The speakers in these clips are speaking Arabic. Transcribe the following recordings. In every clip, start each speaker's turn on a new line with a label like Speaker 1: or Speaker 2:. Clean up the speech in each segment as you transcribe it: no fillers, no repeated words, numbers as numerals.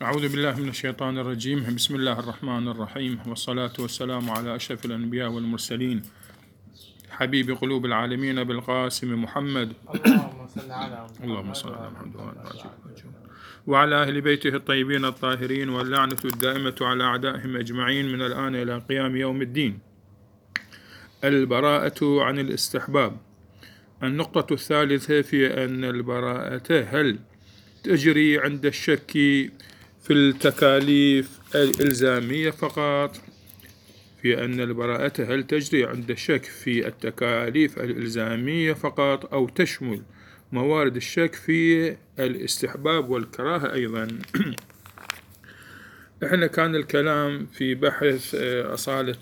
Speaker 1: أعوذ بالله من الشيطان الرجيم. بسم الله الرحمن الرحيم، والصلاة والسلام على أشرف الأنبياء والمرسلين، حبيب قلوب العالمين بالقاسم محمد
Speaker 2: اللهم صل على
Speaker 1: اللهم صل على محمد وعلى أهل بيته الطيبين الطاهرين، واللعنة الدائمة على أعدائهم أجمعين من الآن إلى قيام يوم الدين. البراءة عن الاستحباب. النقطة الثالثة في أن البراءة هل تجري عند الشك في التكاليف الإلزامية فقط، في أن البراءة هل تجري عند الشك في التكاليف الإلزامية فقط أو تشمل موارد الشك في الاستحباب والكراهة أيضا. إحنا كان الكلام في بحث أصالة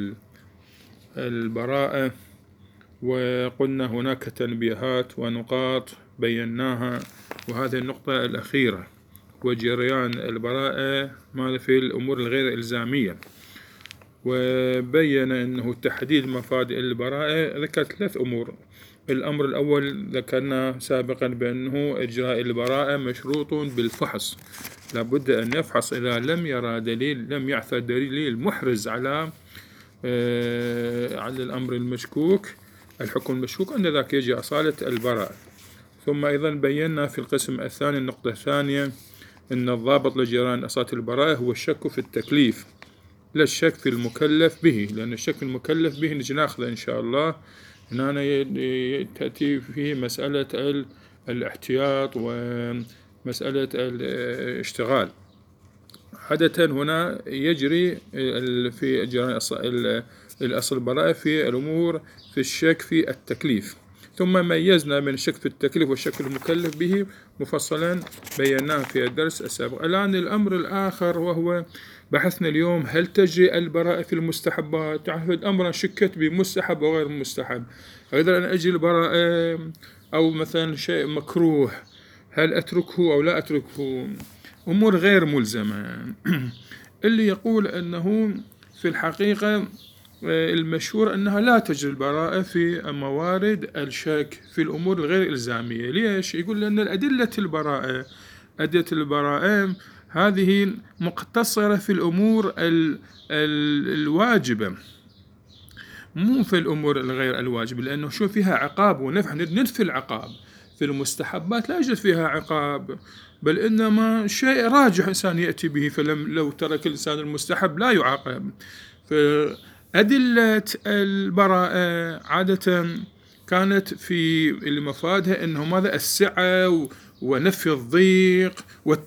Speaker 1: البراءة، وقلنا هناك تنبيهات ونقاط بيناها، وهذه النقطة الأخيرة وجريان البراءة في الأمور الغير إلزامية، وبين أنه تحديد مفاد البراءة ذكر 3 أمور. الأمر الأول ذكرنا سابقا بأنه إجراء البراءة مشروط بالفحص، لابد أن يفحص إذا لم يرى دليل، لم يعثر دليل محرز على الأمر المشكوك، الحكم المشكوك، عند ذاك يجي أصالة البراءة. ثم أيضا بينا في القسم الثاني النقطة الثانية أن الضابط لجريان أصالة البراءة هو الشك في التكليف، لا الشك في المكلف به، لأن الشك في المكلف به نجي ناخذه إن شاء الله. هنا تأتي فيه مسألة الاحتياط ومسألة الاشتغال. عادة هنا يجري في جريان الأصل البراءة في الأمور في الشك في التكليف، ثم ميزنا بين الشك في التكليف والشك في المكلف به مفصلا بيناه في الدرس السابق. الآن الأمر الآخر وهو بحثنا اليوم، هل تجري البراءة في المستحبات؟ تعرف أمرا شكت بمستحب وغير مستحب، أقدر أن أجري البراءة؟ أو مثلا شيء مكروه هل أتركه أو لا أتركه؟ أمور غير ملزمة. اللي يقول أنه في الحقيقة المشهور أنها لا تجري البراءة في موارد الشك في الأمور الغير إلزامية. ليش؟ يقول لأن أدلة البراءة هذه مقتصرة في الأمور الواجبة، مو في الأمور الغير الواجبة، لأنه شو فيها عقاب ونفع، ندفع العقاب. في المستحبات لا يوجد فيها عقاب، بل إنما شيء راجح إنسان يأتي به، لو ترك الإنسان المستحب لا يعاقب. فأدلة البراءة عادة كانت في مفادها إنه ماذا؟ السعة ونفي الضيق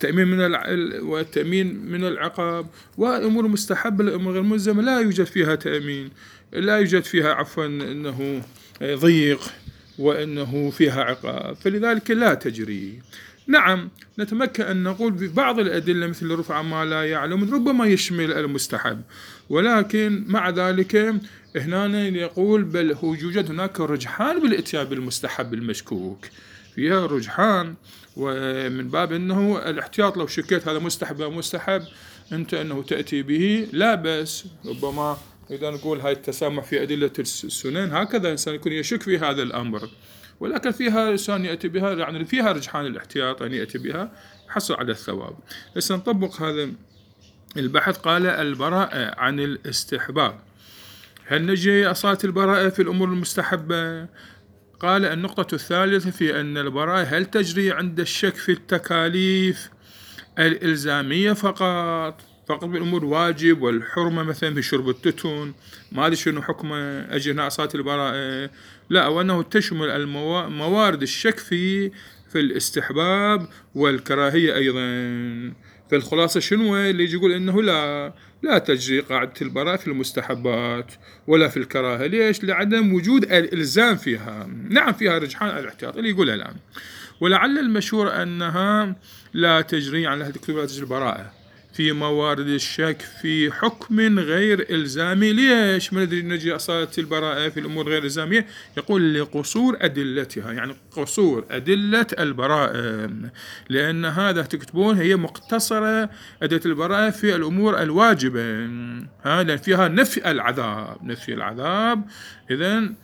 Speaker 1: والتأمين من العقاب. والأمور المستحبة الأمور غير ملزمة لا يوجد فيها تأمين، لا يوجد فيها إنه ضيق وإنه فيها عقاب، فلذلك لا تجري. نعم، نتمكن أن نقول ببعض الأدلة مثل رفع ما لا يعلم ربما يشمل المستحب، ولكن مع ذلك هنا يقول بل هو يوجد هناك رجحان بالإتيان بالمستحب المشكوك، فيها رجحان، ومن باب أنه الاحتياط لو شكيت هذا مستحب أو مستحب أنت أنه تأتي به لا بأس. ربما إذا نقول هاي التسامح في أدلة السنن، هكذا إنسان يكون يشك في هذا الأمر، ولكن فيها إنسان يأتي بها، يعني فيها رجحان الاحتياط أن يأتي بها حصل على الثواب. بس نطبق هذا البحث. قال البراءة عن الاستحباب، هل نجي أصالة البراءة في الأمور المستحبة؟ قال النقطة الثالثة في أن البراءة هل تجري عند الشك في التكاليف الإلزامية فقط بالأمور واجب والحرمة، مثلا في شرب التتن، ما أدري شنو حكمه، أجرنا أصالة البراءة؟ لا، وأنه تشمل موارد الشك في الاستحباب والكراهية أيضا. فالخلاصة شنو اللي يقول إنه لا تجري قاعدة البراءة في المستحبات ولا في الكراهة. ليش؟ لعدم وجود الإلزام فيها. نعم فيها رجحان الاحتياط اللي يقول الآن، ولعل المشهور أنها لا تجري، يعني لا تجري البراءة في موارد الشك في حكم غير إلزامي. ليش ما نجي أصالة البراءة في الأمور غير إلزامية؟ يقول لقصور أدلتها، يعني قصور أدلة البراءة، لأن هذا تكتبون هي مقتصرة أدلة البراءة في الأمور الواجبة، هذا فيها نفي العذاب. إذن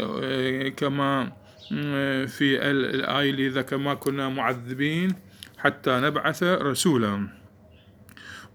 Speaker 1: كما في الآية اللي إذا كما كنا معذبين حتى نبعث رسولا،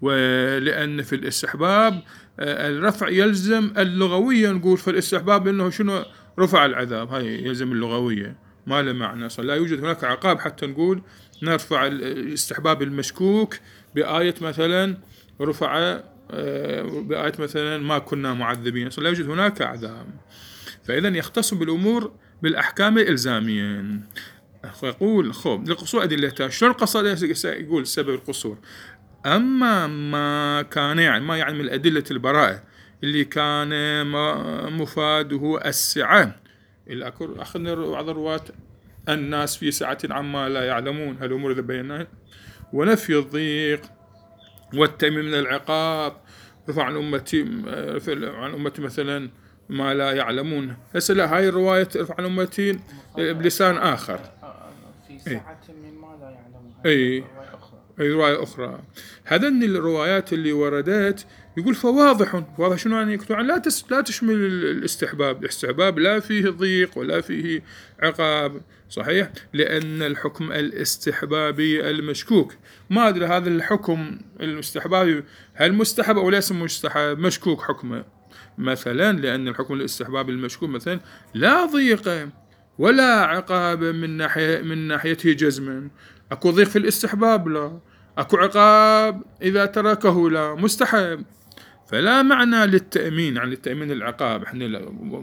Speaker 1: ولأن في الاستحباب الرفع يلزم اللغوية، نقول في الاستحباب أنه شنو رفع العذاب، هاي يلزم اللغوية ما له معنى. لا يوجد هناك عقاب حتى نقول نرفع الاستحباب المشكوك بآية مثلا رفع بآية مثلا ما كنا معذبين، لا يوجد هناك عذاب. فإذا يختص بالأمور بالأحكام الإلزامية. يقول لقصور أدلتها. شلون قصد؟ يقول سبب القصور: أما ما كان ما يعني من أدلة البراءة اللي كان مفاده السعة، أخذنا بعض الرواة الناس في سعة عما لا يعلمون، هالأمور إذا بيناها، ونفي الضيق والتأمين من العقاب، رفع عن أمتي مثلا ما لا يعلمون. هسه لا، هاي الرواية رفع عن أمتي بلسان آخر
Speaker 2: في سعة من ما لا يعلمون،
Speaker 1: أي رواية أخرى. هذين الروايات اللي وردت يقول فواضح شنو يعني؟ لا تشمل الاستحباب لا فيه ضيق ولا فيه عقاب، صحيح؟ لأن الحكم الاستحبابي المشكوك، ما أدري هذا الحكم الاستحبابي هل مستحب أو ليس مستحب، مشكوك حكمه مثلا، لأن الحكم الاستحبابي المشكوك مثلا لا ضيق ولا عقاب من ناحيته جزما. أكو ضيق في الاستحباب؟ لا. أكو عقاب إذا تركه؟ لا. مستحب. فلا معنى للتأمين عن التأمين العقاب. احنا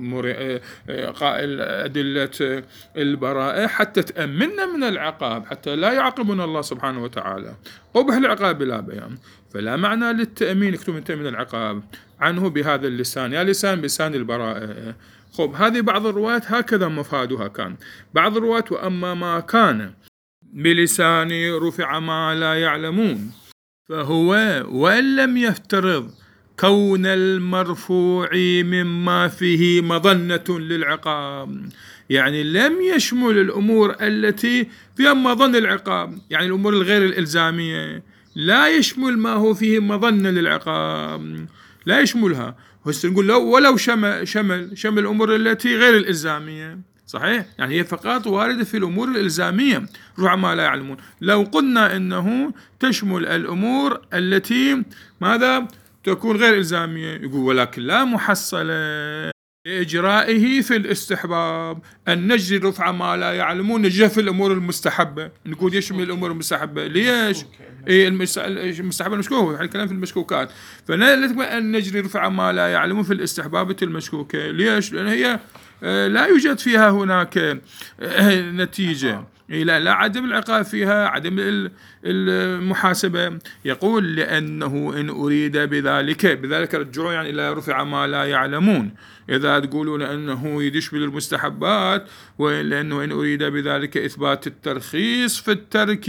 Speaker 1: قائل أدلة البراءة حتى تأمننا من العقاب، حتى لا يعاقبنا الله سبحانه وتعالى، قبح العقاب بلا بيان. فلا معنى للتأمين يكتب من تأمين العقاب عنه بهذا اللسان، يا لسان البراءة. هذه بعض الروايات هكذا مفادها كان. بعض الروايات وأما ما كان بلسان رفع ما لا يعلمون فهو وإن لم يفترض كون المرفوع مما فيه مظنة للعقاب، يعني لم يشمل الأمور التي فيها مظن العقاب، يعني الأمور الغير الإلزامية لا يشمل ما هو فيه مظنة للعقاب، لا يشملها. نقول ولو شمل الأمور التي غير الإلزامية، صحيح؟ يعني هي فقط واردة في الأمور الإلزامية رفع ما لا يعلمون. لو قلنا إنه تشمل الأمور التي ماذا تكون غير إلزامية، يقول ولكن لا محصلة لإجرائه في الاستحباب أن نجري رفع ما لا يعلمون، نجري في الأمور المستحبة، نقول يشمل الأمور المستحبة. ليش؟ المستحبة المشكوكة، يعني الكلام في المشكوكات، فنلزم أن نجري رفع ما لا يعلمون في الاستحبابة المشكوكة. ليش؟ لأن هي لا يوجد فيها هناك نتيجة، لا عدم العقاب فيها، عدم المحاسبة. يقول لأنه إن أريد بذلك رجعوا يعني إلى رفع ما لا يعلمون. إذا تقولون أنه يشمل المستحبات، ولأنه إن أريد بذلك إثبات الترخيص في الترك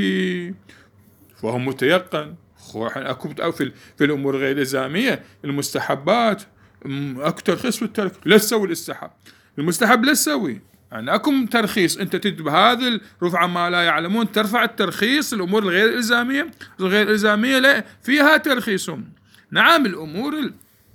Speaker 1: فهو متيقن. أكو في الأمور غير الإلزامية المستحبات أكو ترخيص في الترك، لا تسوي الاستحب، المستحب لا تسوي، يعني أكم ترخيص. أنت تكتب هذا الرفع ما لا يعلمون، ترفع الترخيص. الأمور الغير الإلزامية لا فيها ترخيص. نعم الأمور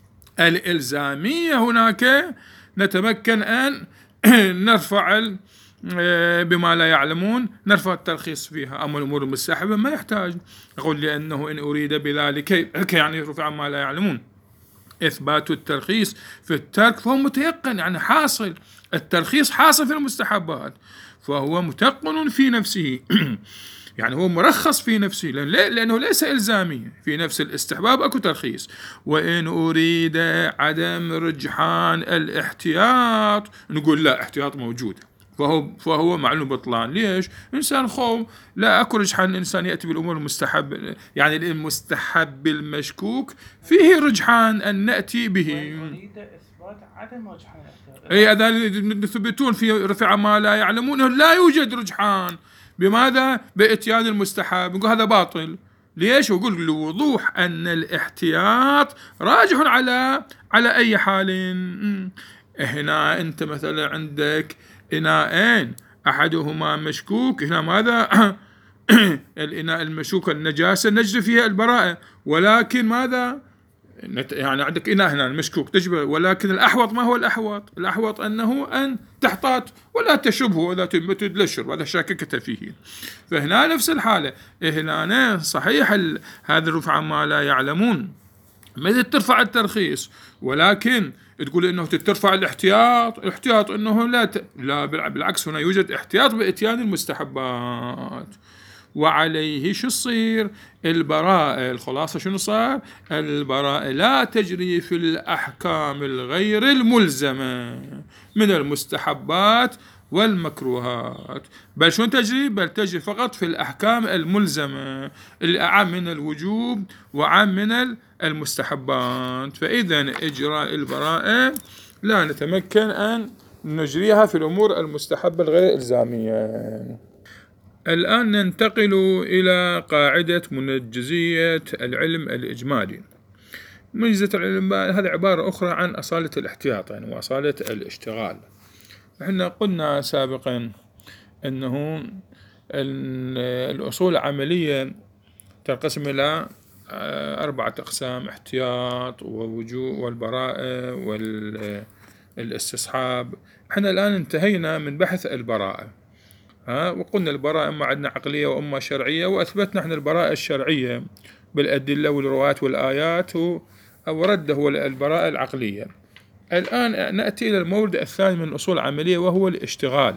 Speaker 1: الإلزامية هناك نتمكن أن نرفع بما لا يعلمون، نرفع الترخيص فيها. أما الأمور المستحبة ما يحتاج. يقول لأنه إن أريد بذلك يعني رفع ما لا يعلمون إثبات الترخيص في الترك فهو متيقن، يعني حاصل الترخيص حاصل في المستحبات، فهو متيقن في نفسه يعني هو مرخص في نفسه، لأنه ليس إلزامي. في نفس الاستحباب أكو ترخيص. وإن أريد عدم رجحان الاحتياط، نقول لا، احتياط موجود، فهو معلوم بطلان. ليش؟ إنسان لا أكو رجحان الإنسان يأتي بالأمور المستحب، يعني المستحب المشكوك فيه رجحان أن نأتي به.
Speaker 2: أريد إثبات عدم رجحان الاحتياط.
Speaker 1: إذا يثبتون في رفع ما لا يعلمون لا يوجد رجحان، بماذا؟ بإتيان المستحب، نقول هذا باطل. ليش؟ ويقول لوضوح أن الاحتياط راجح على أي حال. هنا أنت مثلا عندك إناءين أحدهما مشكوك، هنا ماذا؟ الإناء المشكوك النجاسة نجري فيها البراءة، ولكن ماذا؟ يعني عندك إناء هنا مشكوك تجبر، ولكن الأحوط ما هو الأحوط؟ الأحوط أنه أن تحتاط ولا تشبه ولا تدلشر، ولا شاككة فيه. فهنا نفس الحالة، هنا صحيح هذا الرفع ما لا يعلمون مثل ترفع الترخيص، ولكن تقول انه ترفع الاحتياط انه لا بالعكس، هنا يوجد احتياط باتيان المستحبات. وعليه شو الصير؟ البراءة، الخلاصة شنو صار؟ البراءة لا تجري في الأحكام الغير الملزمة من المستحبات والمكروهات، بل شو تجري؟ بل تجري فقط في الأحكام الملزمة اللي أعم من الوجوب وعام من المستحبات. فإذا إجراء البراءة لا نتمكن أن نجريها في الأمور المستحبة الغير إلزامية. الآن ننتقل إلى قاعدة منجزية العلم الإجمالي. منجزية العلم هذه عبارة أخرى عن أصالة الاحتياط يعني وأصالة الاشتغال. احنا قلنا سابقا أنه الأصول العملية تنقسم إلى 4 أقسام: احتياط ووجوب والبراءة والاستصحاب. احنا الآن انتهينا من بحث البراءة، وقلنا البراءة إما عندنا عقلية وإما شرعية، وأثبتنا احنا البراءة الشرعية بالأدلة والروايات والآيات، ورده هو البراءة العقلية. الآن نأتي إلى المورد الثاني من الأصول العملية وهو الاشتغال.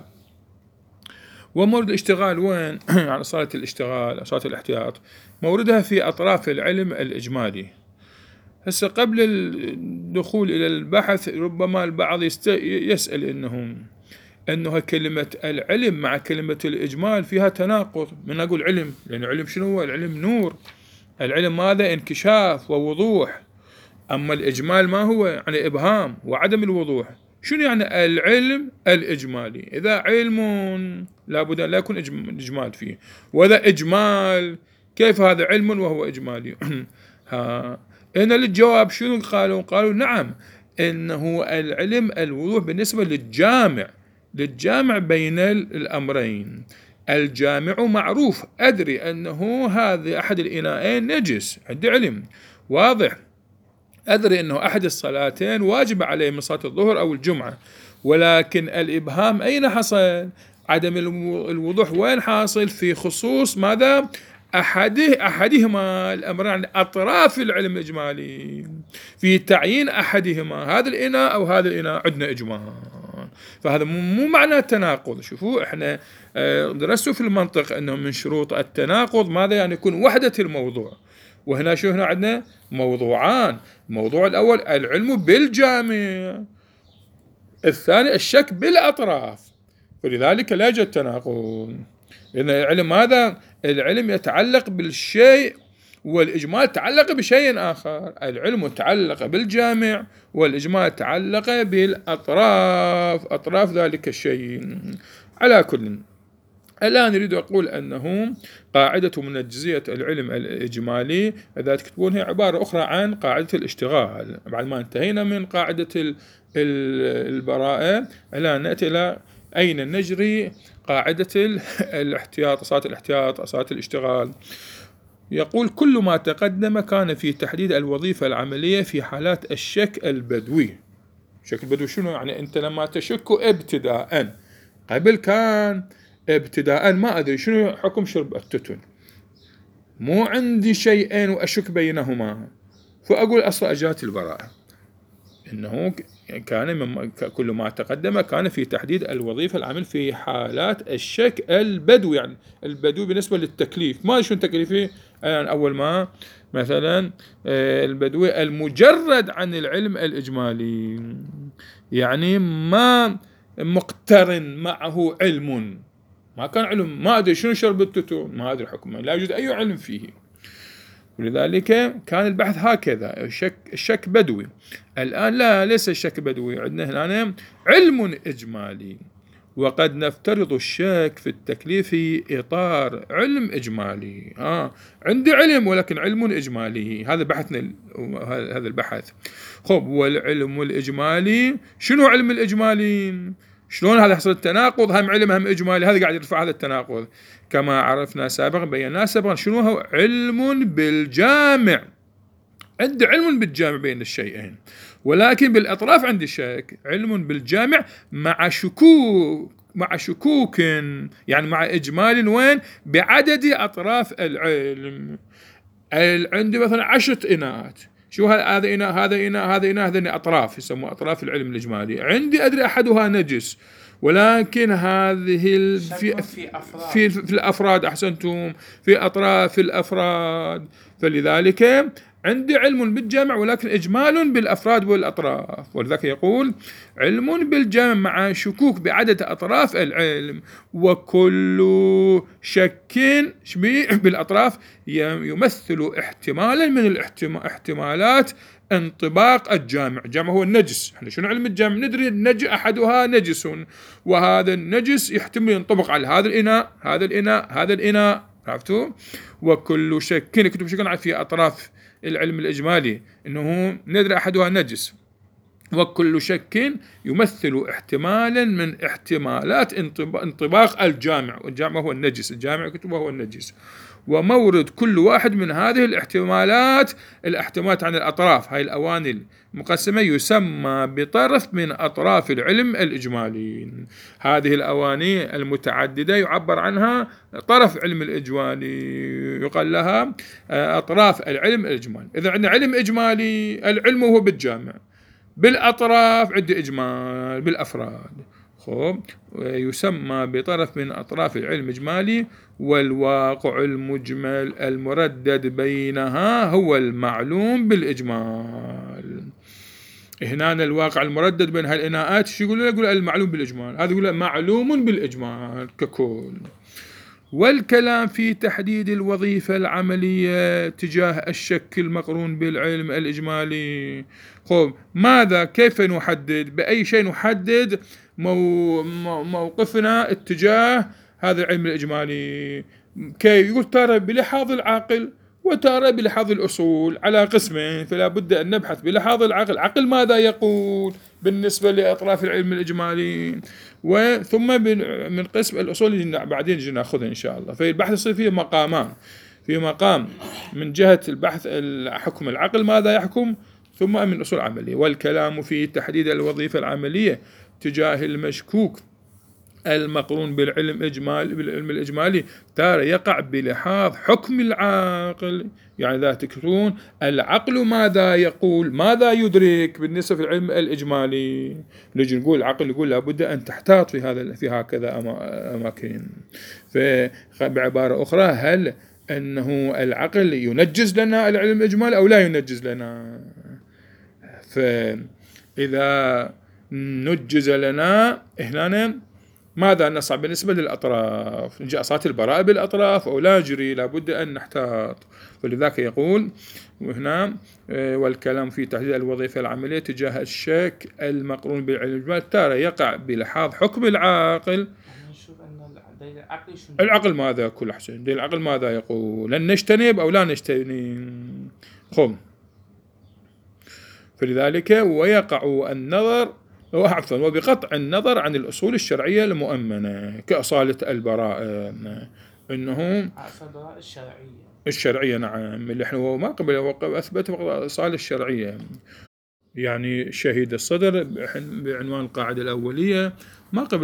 Speaker 1: ومورد الاشتغال وين؟ على أصالة الاشتغال، أصالة الاحتياط، موردها في أطراف العلم الإجمالي. هسه قبل الدخول إلى البحث ربما البعض يسأل أنه كلمة العلم مع كلمة الإجمال فيها تناقض. من أقول علم؟ لأن العلم شنو هو؟ العلم نور، العلم ماذا؟ انكشاف ووضوح. أما الإجمال ما هو؟ يعني إبهام وعدم الوضوح. شنو يعني العلم الإجمالي؟ إذا علم لابد أن لا يكون إجمال فيه، وإذا إجمال كيف هذا علم وهو إجمالي؟ هنا للجواب شنو قالوا نعم، إنه العلم الوضوح بالنسبة للجامع بين الأمرين. الجامع معروف، أدري أنه هذا أحد الإناءين نجس، عندي علم واضح، أدري أنه أحد الصلاتين واجب عليه من صلاة الظهر أو الجمعة، ولكن الإبهام أين حصل؟ عدم الوضوح وين حاصل؟ في خصوص ماذا؟ أحدهما الأمرين، يعني أطراف العلم الإجمالي، في تعيين أحدهما، هذا الإناء أو هذا الإناء عندنا إجمال. فهذا مو معنى تناقض. شوفوا احنا درسوا في المنطق أنه من شروط التناقض ماذا؟ يعني يكون وحدة الموضوع. وهنا شو هنا عندنا موضوعان: الموضوع الأول العلم بالجامع، الثاني الشك بالأطراف، فلذلك لا يوجد تناقض. لأن العلم هذا العلم يتعلق بالشيء والإجمال يتعلق بشيء آخر. العلم يتعلق بالجامع والإجمال يتعلق بالأطراف، أطراف ذلك الشيء. على كل، الآن أريد أقول أنه قاعدة منجزية العلم الإجمالي إذا تكتبون هي عبارة أخرى عن قاعدة الاشتغال. بعد ما انتهينا من قاعدة البراءة، الآن نأتي إلى أين نجري قاعدة الاحتياط، أصالة الاحتياط، أصالة الاشتغال. يقول: كل ما تقدم كان في تحديد الوظيفة العملية في حالات الشك البدوي. الشك البدوي شنو يعني؟ أنت لما تشك ابتداء، قبل كان ابتداء ما أدري شنو حكم شرب التتن، مو عندي شيئين وأشك بينهما، فأقول أصلا أجات البراءة. إنه كان كل ما تقدم كان في تحديد الوظيفة العمل في حالات الشك البدوي، يعني البدوي بالنسبة للتكليف. ما شو تكليفي؟ يعني أول ما مثلا البدوي المجرد عن العلم الإجمالي، يعني ما مقترن معه علم، ما كان علم، ما أدري شنو شرب التتون، ما أدري حكمه، لا يوجد أي علم فيه. ولذلك كان البحث هكذا، الشك بدوي. الآن لا، ليس الشك بدوي، عندنا هنا علم إجمالي، وقد نفترض الشك في التكليف في إطار علم إجمالي. عندي علم ولكن علم إجمالي، هذا بحثنا، هذا البحث. خب، والعلم الإجمالي شنو علم الإجمالي؟ شلون هذا حصل التناقض؟ هم علم هم إجمالي، هذا قاعد يرفع هذا التناقض. كما عرفنا سابقا، بينا سابقا شنو هو علم بالجامع. عندي علم بالجامع بين الشيئين، ولكن بالأطراف عندي شك. علم بالجامع مع شكوك يعني مع إجمال وين بعدد أطراف العلم. عندي مثلا 10 إناءات، شو هذا إناء هذا إناء هذا إناء، هذين أطراف يسموها أطراف العلم الإجمالي. عندي أدري أحدها نجس، ولكن هذه في الأفراد، أحسنتم، في أطراف الأفراد. فلذلك عندي علم بالجامع ولكن إجمال بالأفراد والأطراف. ولذلك يقول علم بالجامع مع شكوك بعدد أطراف العلم، وكل شك بالأطراف يمثل احتمالا من الاحتمالات انطباق الجامع. الجامع هو النجس. احنا شنو علم الجامع؟ ندري أحدها نجس، وهذا النجس يحتمل ينطبق على هذا الإناء هذا الإناء هذا الإناء. عرفتوا؟ وكل شك يكتب شكل في أطراف العلم الإجمالي إنه ندري أحدها نجس، وكل شك يمثل احتمالا من احتمالات انطباق الجامع. والجامع هو النجس، الجامع كتبه هو النجس. ومورد كل واحد من هذه الاحتمالات عن الأطراف، هاي الأواني المقسمة، يسمى بطرف من أطراف العلم الإجمالي. هذه الأواني المتعددة يعبر عنها طرف علم الإجمالي، يقال لها أطراف العلم الإجمالي. إذا عندنا علم إجمالي، العلم هو بالجامع، بالأطراف عندي إجمال بالأفراد، يسمى بطرف من أطراف العلم الإجمالي. والواقع المجمل المردد بينها هو المعلوم بالإجمال. هنا الواقع المردد بين هالإناءات شو يقول المعلوم بالإجمال، هذا يقول معلوم بالإجمال ككل. والكلام في تحديد الوظيفة العملية تجاه الشك المقرون بالعلم الإجمالي. ماذا كيف نحدد، بأي شيء نحدد موقفنا اتجاه هذا العلم الإجمالي؟ كي يقول ترى بلحاظ العقل وترى بلحاظ الأصول على قسمين، فلا بد أن نبحث بلحاظ العقل. عقل ماذا يقول بالنسبة لأطراف العلم الإجمالي، وثم من قسم الأصول اللي بعدين نجي ناخذها إن شاء الله. فالبحث يصير فيه مقامان، في مقام من جهة البحث حكم العقل ماذا يحكم، ثم من أصول عملية. والكلام في تحديد الوظيفة العملية تجاه المشكوك المقرون بالعلم الإجمالي تارة يقع بلحاظ حكم العقل. يعني ذا تكتبون العقل ماذا يقول، ماذا يدرك بالنسبة في العلم الإجمالي. نجي نقول العقل يقول لابد أن تحتاط في هكذا أماكن. فبعبارة أخرى، هل أنه العقل ينجز لنا العلم الإجمالي أو لا ينجز لنا؟ فإذا نجز لنا هنا ماذا نصع بالنسبة للأطراف؟ نجي أصات البراءة بالأطراف أو لا نجري، لابد أن نحتاط. فلذلك يقول هنا والكلام في تحديد الوظيفة العملية تجاه الشك المقرون بالعلم الإجمالي تارة يقع بلحاظ حكم العاقل.
Speaker 2: نشوف أن
Speaker 1: العقل ماذا يقول، أحسن العقل ماذا يقول، لن نجتنب أو لا نجتنب. فلذلك ويقع النظر وبقطع النظر عن الأصول الشرعية المؤمنة كأصالة البراءة، إنه الشرعية نعم، اللي احنا ما قبل أثبت أصالة الشرعية. يعني شهيد الصدر بعنوان القاعدة الأولية ما قبل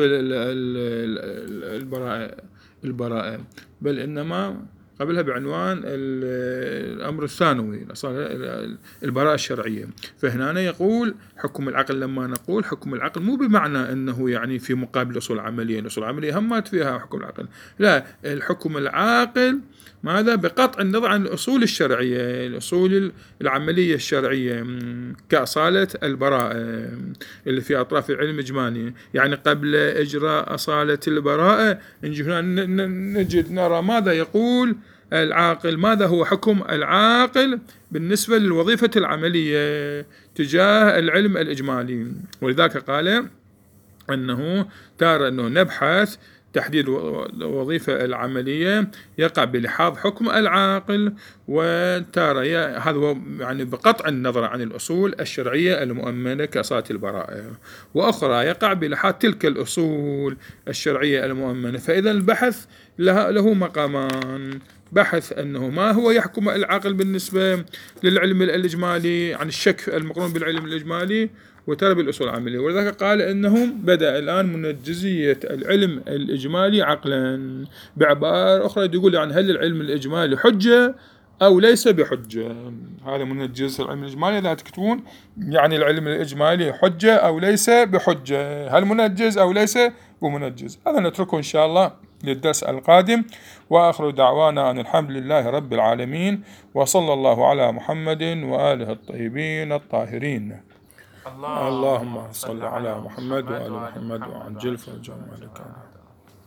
Speaker 1: البراءة، بل إنما قبلها بعنوان الأمر الثانوي البراءة الشرعية. فهنا يقول حكم العقل. لما نقول حكم العقل مو بمعنى أنه يعني في مقابل الأصول العملية، الأصول العملية همت فيها حكم العقل، لا، الحكم العاقل ماذا بقطع النظر عن الأصول الشرعية، الأصول العملية الشرعية كأصالة البراءة اللي في أطراف العلم الإجمالي. يعني قبل إجراء أصالة البراءة نجي هنا نجد نرى ماذا يقول العاقل، ماذا هو حكم العاقل بالنسبة للوظيفة العملية تجاه العلم الإجمالي. ولذلك قال أنه ترى أنه نبحث تحديد الوظيفة العملية يقع بلحاظ حكم العاقل، وترى هذا هو يعني بقطع النظر عن الأصول الشرعية المؤمنة كأصالة البراءة، وأخرى يقع بلحاظ تلك الأصول الشرعية المؤمنة. فإذا البحث له مقامان، بحث أنه ما هو يحكم العقل بالنسبة للعلم الإجمالي عن الشك المقرون بالعلم الإجمالي وترى الأصول العملية. ولذلك قال أنه بدأ الآن منجزية العلم الإجمالي عقلا. بعبارة أخرى يقول يعني هل العلم الإجمالي حجة أو ليس بحجة. هذا منجز العلم الإجمالي لا تكتبون يعني العلم الإجمالي حجة أو ليس بحجة، هل منجز أو ليس بمنجز. هذا نتركه إن شاء الله للدرس القادم. وآخر دعوانا أن الحمد لله رب العالمين، وصلى الله على محمد وآله الطيبين الطاهرين. اللهم صل على محمد وآل محمد وعجل فرجهم.